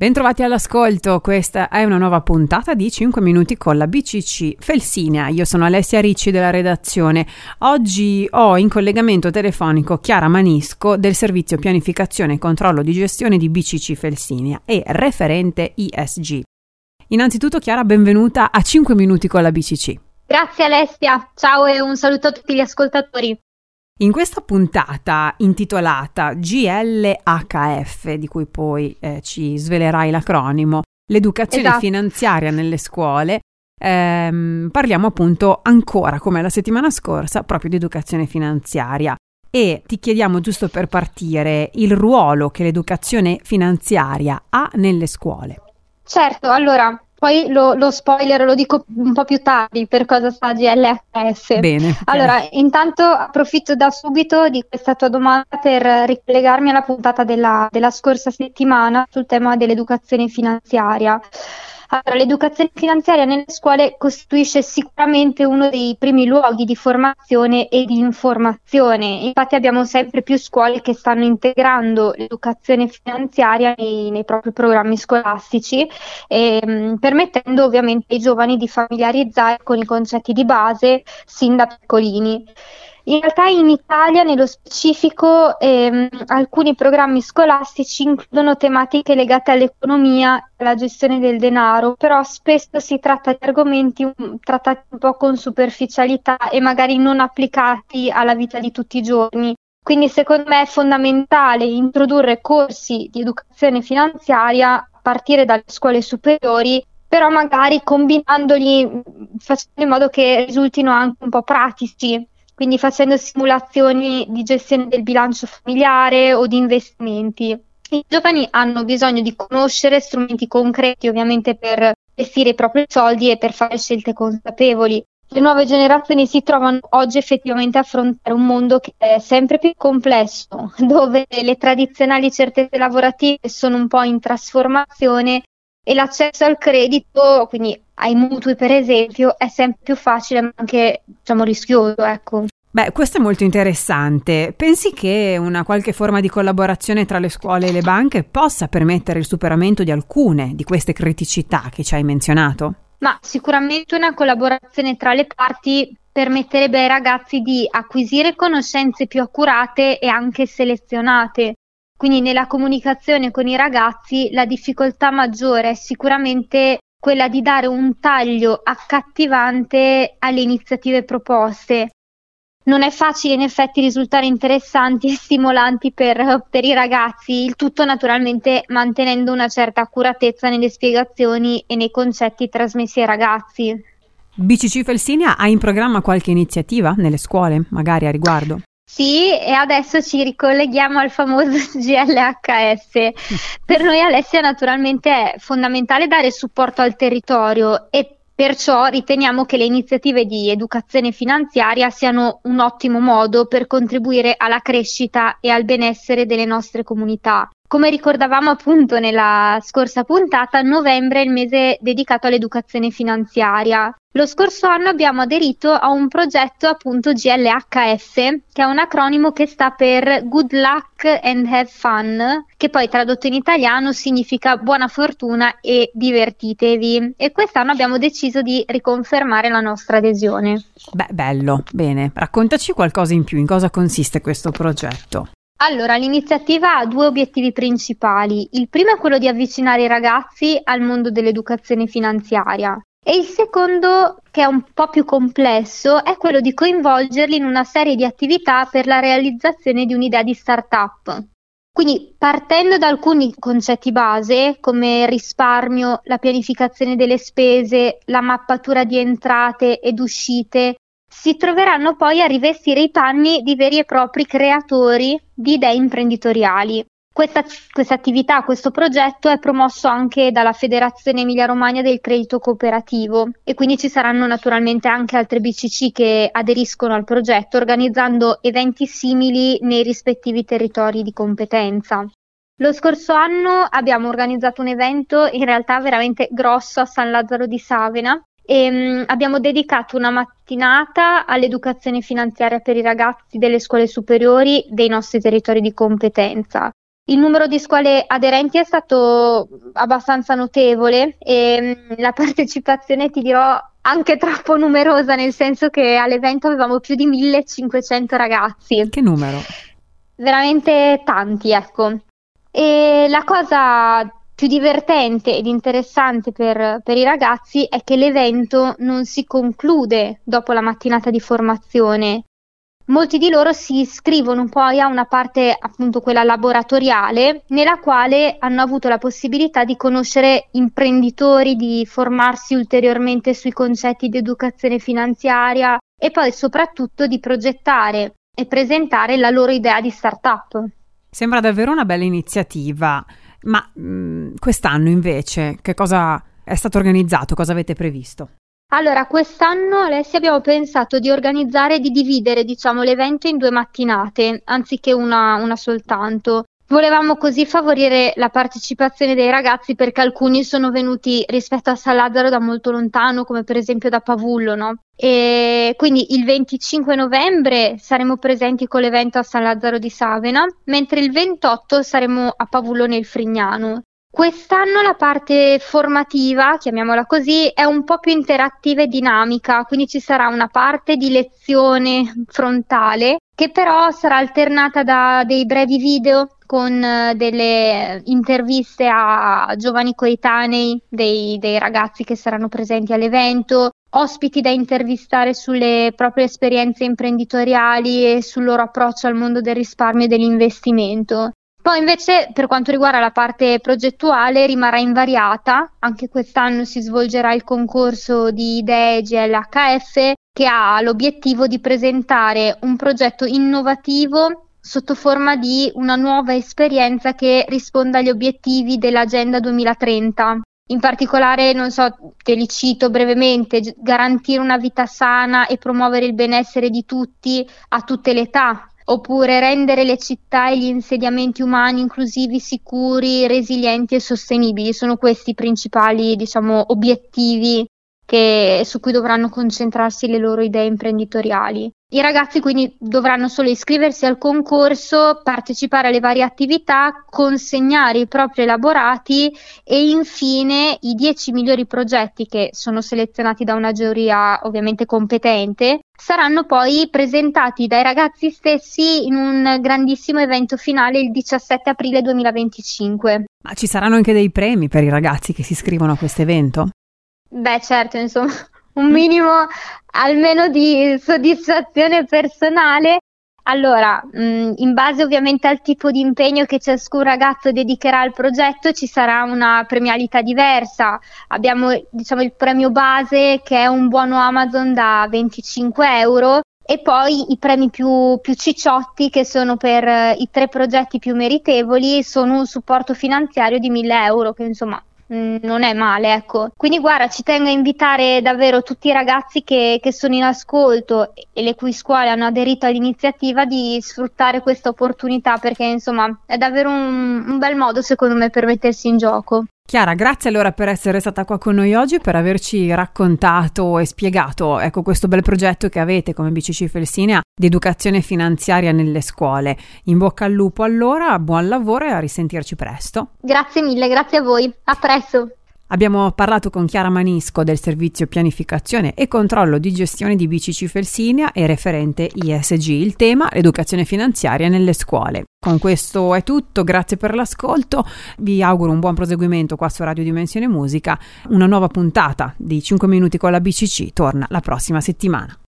Bentrovati all'ascolto, questa è una nuova puntata di 5 minuti con la BCC Felsinea. Io sono Alessia Ricci della redazione. Oggi ho in collegamento telefonico Chiara Manisco del servizio pianificazione e controllo di gestione di BCC Felsinea e referente ESG. Innanzitutto Chiara, benvenuta a 5 minuti con la BCC. Grazie Alessia, ciao e un saluto a tutti gli ascoltatori. In questa puntata intitolata GLHF, di cui poi ci svelerai l'acronimo, l'educazione finanziaria nelle scuole, parliamo appunto ancora, come la settimana scorsa, proprio di educazione finanziaria. E ti chiediamo, giusto per partire, il ruolo che l'educazione finanziaria ha nelle scuole. Certo, allora, poi lo spoiler lo dico un po' più tardi per cosa sta GLHF. Bene. Okay. Allora, intanto approfitto da subito di questa tua domanda per ricollegarmi alla puntata della scorsa settimana sul tema dell'educazione finanziaria. Allora, l'educazione finanziaria nelle scuole costituisce sicuramente uno dei primi luoghi di formazione e di informazione. Infatti abbiamo sempre più scuole che stanno integrando l'educazione finanziaria nei propri programmi scolastici, permettendo ovviamente ai giovani di familiarizzare con i concetti di base sin da piccolini. In realtà in Italia, nello specifico, alcuni programmi scolastici includono tematiche legate all'economia e alla gestione del denaro, però spesso si tratta di argomenti trattati un po' con superficialità e magari non applicati alla vita di tutti i giorni. Quindi secondo me è fondamentale introdurre corsi di educazione finanziaria a partire dalle scuole superiori, però magari combinandoli, facendo in modo che risultino anche un po' pratici. Quindi facendo simulazioni di gestione del bilancio familiare o di investimenti. I giovani hanno bisogno di conoscere strumenti concreti, ovviamente, per gestire i propri soldi e per fare scelte consapevoli. Le nuove generazioni si trovano oggi effettivamente a affrontare un mondo che è sempre più complesso, dove le tradizionali certezze lavorative sono un po' in trasformazione e l'accesso al credito, quindi ai mutui per esempio, è sempre più facile ma anche, rischioso, ecco. Beh, questo è molto interessante. Pensi che una qualche forma di collaborazione tra le scuole e le banche possa permettere il superamento di alcune di queste criticità che ci hai menzionato? Ma sicuramente una collaborazione tra le parti permetterebbe ai ragazzi di acquisire conoscenze più accurate e anche selezionate. Quindi nella comunicazione con i ragazzi la difficoltà maggiore è sicuramente quella di dare un taglio accattivante alle iniziative proposte. Non è facile in effetti risultare interessanti e stimolanti per i ragazzi, il tutto naturalmente mantenendo una certa accuratezza nelle spiegazioni e nei concetti trasmessi ai ragazzi. BCC Felsinea ha in programma qualche iniziativa nelle scuole, magari a riguardo? Sì, e adesso ci ricolleghiamo al famoso GLHF. Per noi Alessia naturalmente è fondamentale dare supporto al territorio e perciò riteniamo che le iniziative di educazione finanziaria siano un ottimo modo per contribuire alla crescita e al benessere delle nostre comunità. Come ricordavamo appunto nella scorsa puntata, novembre è il mese dedicato all'educazione finanziaria. Lo scorso anno abbiamo aderito a un progetto appunto GLHF, che è un acronimo che sta per Good Luck and Have Fun, che poi tradotto in italiano significa buona fortuna e divertitevi. E quest'anno abbiamo deciso di riconfermare la nostra adesione. Beh, bello, bene. Raccontaci qualcosa in più, in cosa consiste questo progetto? Allora, l'iniziativa ha due obiettivi principali. Il primo è quello di avvicinare i ragazzi al mondo dell'educazione finanziaria e il secondo, che è un po' più complesso, è quello di coinvolgerli in una serie di attività per la realizzazione di un'idea di startup. Quindi, partendo da alcuni concetti base come il risparmio, la pianificazione delle spese, la mappatura di entrate ed uscite, si troveranno poi a rivestire i panni di veri e propri creatori di idee imprenditoriali. Questa attività, questo progetto è promosso anche dalla Federazione Emilia-Romagna del Credito Cooperativo e quindi ci saranno naturalmente anche altre BCC che aderiscono al progetto organizzando eventi simili nei rispettivi territori di competenza. Lo scorso anno abbiamo organizzato un evento in realtà veramente grosso a San Lazzaro di Savena e abbiamo dedicato una mattinata all'educazione finanziaria per i ragazzi delle scuole superiori dei nostri territori di competenza. Il numero di scuole aderenti è stato abbastanza notevole e la partecipazione, ti dirò, anche troppo numerosa, nel senso che all'evento avevamo più di 1500 ragazzi. Che numero? Veramente tanti, ecco. E la cosa più divertente ed interessante per i ragazzi è che l'evento non si conclude dopo la mattinata di formazione. Molti di loro si iscrivono poi a una parte, appunto quella laboratoriale, nella quale hanno avuto la possibilità di conoscere imprenditori, di formarsi ulteriormente sui concetti di educazione finanziaria e poi soprattutto di progettare e presentare la loro idea di startup. Sembra davvero una bella iniziativa, ma quest'anno invece che cosa è stato organizzato? Cosa avete previsto? Allora, quest'anno, Alessia, abbiamo pensato di organizzare e di dividere, l'evento in 2 mattinate, anziché una soltanto. Volevamo così favorire la partecipazione dei ragazzi, perché alcuni sono venuti rispetto a San Lazzaro da molto lontano, come per esempio da Pavullo, no? E quindi il 25 novembre saremo presenti con l'evento a San Lazzaro di Savena, mentre il 28 saremo a Pavullo nel Frignano. Quest'anno la parte formativa, chiamiamola così, è un po' più interattiva e dinamica, quindi ci sarà una parte di lezione frontale che però sarà alternata da dei brevi video con delle interviste a giovani coetanei dei ragazzi che saranno presenti all'evento, ospiti da intervistare sulle proprie esperienze imprenditoriali e sul loro approccio al mondo del risparmio e dell'investimento. Poi invece per quanto riguarda la parte progettuale rimarrà invariata, anche quest'anno si svolgerà il concorso di idee GLHF che ha l'obiettivo di presentare un progetto innovativo sotto forma di una nuova esperienza che risponda agli obiettivi dell'Agenda 2030. In particolare, non so, te li cito brevemente: garantire una vita sana e promuovere il benessere di tutti a tutte le età. Oppure rendere le città e gli insediamenti umani inclusivi, sicuri, resilienti e sostenibili. Sono questi i principali, obiettivi su cui dovranno concentrarsi le loro idee imprenditoriali. I ragazzi quindi dovranno solo iscriversi al concorso, partecipare alle varie attività, consegnare i propri elaborati e infine i 10 migliori progetti, che sono selezionati da una giuria ovviamente competente, saranno poi presentati dai ragazzi stessi in un grandissimo evento finale il 17 aprile 2025. Ma ci saranno anche dei premi per i ragazzi che si iscrivono a questo evento? Beh, certo, insomma, un minimo almeno di soddisfazione personale. Allora, in base ovviamente al tipo di impegno che ciascun ragazzo dedicherà al progetto, ci sarà una premialità diversa. Abbiamo, il premio base, che è un buono Amazon da 25 euro, e poi i premi più cicciotti, che sono per i 3 progetti più meritevoli, sono un supporto finanziario di 1.000 euro, che insomma non è male, ecco. Quindi guarda, ci tengo a invitare davvero tutti i ragazzi che sono in ascolto e le cui scuole hanno aderito all'iniziativa di sfruttare questa opportunità, perché insomma è davvero un bel modo, secondo me, per mettersi in gioco. Chiara, grazie allora per essere stata qua con noi oggi e per averci raccontato e spiegato, ecco, questo bel progetto che avete come BCC Felsinea di educazione finanziaria nelle scuole. In bocca al lupo allora, buon lavoro e a risentirci presto. Grazie mille, grazie a voi, a presto. Abbiamo parlato con Chiara Manisco del servizio pianificazione e controllo di gestione di BCC Felsinea e referente ISG. Il tema: l'educazione finanziaria nelle scuole. Con questo è tutto, grazie per l'ascolto, vi auguro un buon proseguimento qua su Radio Dimensione Musica. Una nuova puntata di 5 minuti con la BCC torna la prossima settimana.